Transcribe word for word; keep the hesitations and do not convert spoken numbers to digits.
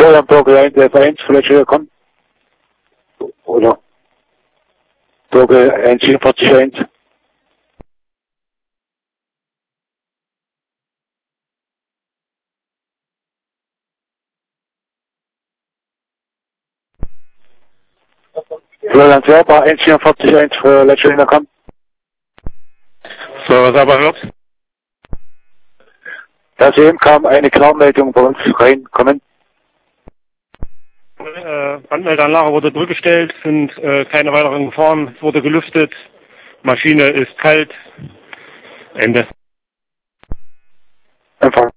Florian Brücke eins F eins, vielleicht wieder kommen. Oder Brücke eins vier vier eins. Florian Serber eins vier vier eins für Letschwiner kommen. Florian Serber hört. Da eben kam eine Klarmeldung bei uns reinkommen. Äh, Brandmeldeanlage wurde zurückgestellt, sind äh, keine weiteren Gefahren, wurde gelüftet, Maschine ist kalt, Ende. Einfach.